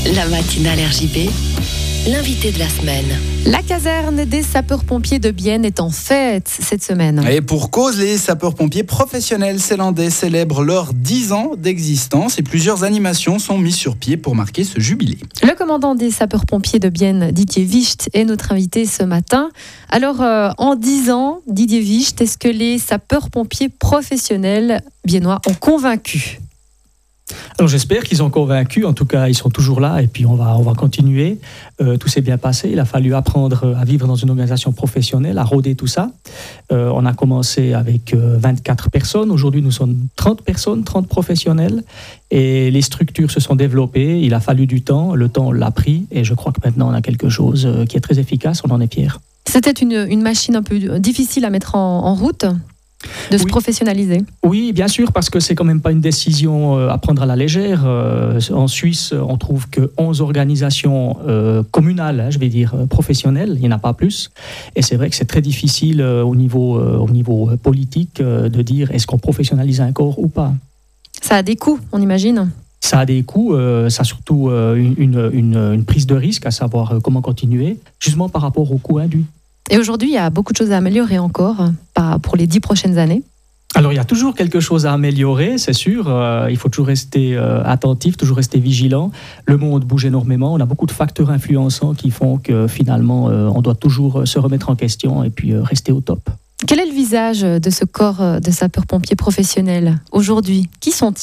La matinale RJB, l'invité de la semaine. La caserne des sapeurs-pompiers de Bienne est en fête cette semaine. Et pour cause, les sapeurs-pompiers professionnels zélandais célèbrent leurs 10 ans d'existence et plusieurs animations sont mises sur pied pour marquer ce jubilé. Le commandant des sapeurs-pompiers de Bienne, Didier Wicht, est notre invité ce matin. Alors, en 10 ans, Didier Wicht, est-ce que les sapeurs-pompiers professionnels biennois ont convaincu ? Alors j'espère qu'ils ont convaincu, en tout cas ils sont toujours là et puis on va continuer. Tout s'est bien passé, il a fallu apprendre à vivre dans une organisation professionnelle, à rôder tout ça. On a commencé avec 24 personnes, aujourd'hui nous sommes 30 personnes, 30 professionnels et les structures se sont développées, il a fallu du temps, le temps on l'a pris et je crois que maintenant on a quelque chose qui est très efficace, on en est fiers. C'était une machine un peu difficile à mettre en route ? De se professionnaliser. Oui, bien sûr, parce que c'est quand même pas une décision à prendre à la légère. En Suisse, on trouve que 11 organisations communales, je vais dire professionnelles, il n'y en a pas plus. Et c'est vrai que c'est très difficile au niveau politique de dire est-ce qu'on professionnalise un corps ou pas. Ça a des coûts, on imagine. Ça a des coûts, ça a surtout une prise de risque, à savoir comment continuer, justement par rapport aux coûts induits. Et aujourd'hui, il y a beaucoup de choses à améliorer encore pour les 10 prochaines années. Alors, il y a toujours quelque chose à améliorer, c'est sûr. Il faut toujours rester attentif, toujours rester vigilant. Le monde bouge énormément. On a beaucoup de facteurs influençants qui font que finalement, on doit toujours se remettre en question et puis rester au top. Quel est le visage de ce corps de sapeurs-pompiers professionnels aujourd'hui ? Qui sont-ils ?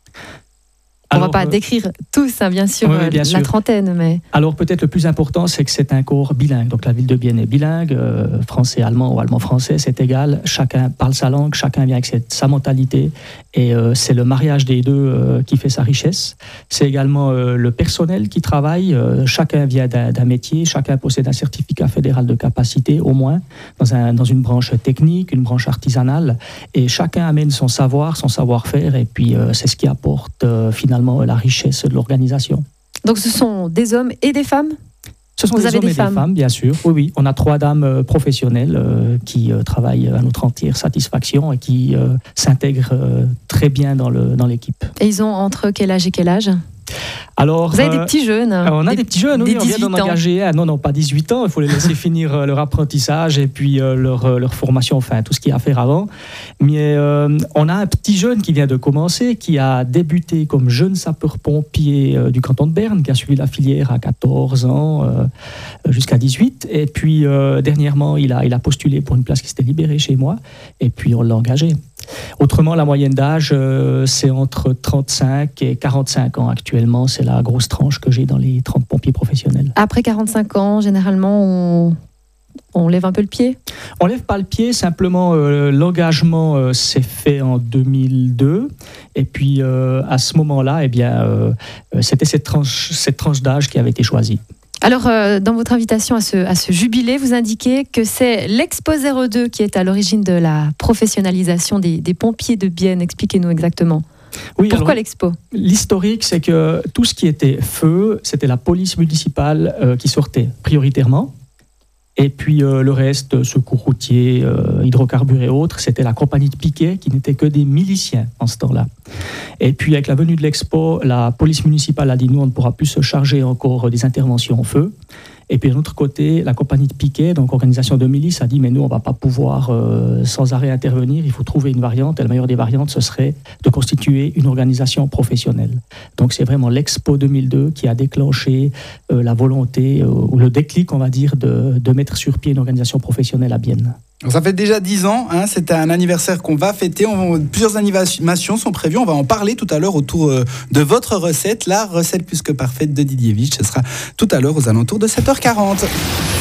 On ne va pas décrire tous, bien sûr, la trentaine. Mais... Alors peut-être le plus important, c'est que c'est un corps bilingue. Donc la ville de Bienne est bilingue, français-allemand ou allemand-français, c'est égal. Chacun parle sa langue, chacun vient avec sa mentalité. Et c'est le mariage des deux qui fait sa richesse. C'est également le personnel qui travaille. Chacun vient d'un métier, chacun possède un certificat fédéral de capacité, au moins, dans une branche technique, une branche artisanale. Et chacun amène son savoir, son savoir-faire. Et puis c'est ce qui apporte finalement la richesse de l'organisation. Donc ce sont des hommes et des femmes ? Ce sont des hommes et des femmes, bien sûr. Oui. On a 3 dames professionnelles qui travaillent à notre entière satisfaction et qui s'intègrent très bien dans l'équipe. Et ils ont entre quel âge et quel âge ? Alors, vous avez des petits jeunes. On a des petits jeunes, oui, on vient d'en engager. Non, pas 18 ans, il faut les laisser finir leur apprentissage et puis leur formation, enfin tout ce qu'il y a à faire avant. Mais on a un petit jeune qui vient de commencer, qui a débuté comme jeune sapeur-pompier du canton de Berne, qui a suivi la filière à 14 ans jusqu'à 18. Et puis dernièrement, il a postulé pour une place qui s'était libérée chez moi et puis on l'a engagé. Autrement, la moyenne d'âge, c'est entre 35 et 45 ans actuellement. C'est la grosse tranche que j'ai dans les 30 pompiers professionnels. Après 45 ans, généralement, on lève un peu le pied ? On lève pas le pied, simplement l'engagement s'est fait en 2002. Et puis à ce moment-là, c'était cette tranche d'âge qui avait été choisie. Alors, dans votre invitation à ce jubilé, vous indiquez que c'est l'Expo 02 qui est à l'origine de la professionnalisation des pompiers de Bienne. Expliquez-nous exactement. Oui, pourquoi l'Expo ? L'historique, c'est que tout ce qui était feu, c'était la police municipale qui sortait prioritairement. Et puis le reste, secours routier, hydrocarbures et autres, c'était la compagnie de piquet qui n'était que des miliciens en ce temps-là. Et puis avec la venue de l'Expo, la police municipale a dit nous on ne pourra plus se charger encore des interventions au feu. Et puis de l'autre côté, la compagnie de piquet, donc organisation de milice, a dit mais nous on ne va pas pouvoir sans arrêt intervenir, il faut trouver une variante. Et la meilleure des variantes, ce serait de constituer une organisation professionnelle. Donc c'est vraiment l'Expo 2002 qui a déclenché la volonté ou le déclic, on va dire, de mettre sur pied une organisation professionnelle à Bienne. Ça fait déjà 10 ans, c'est un anniversaire qu'on va fêter. Plusieurs animations sont prévues. On va en parler tout à l'heure autour de votre recette, la recette plus que parfaite de Didier Wicht. Ce sera tout à l'heure aux alentours de 7h40.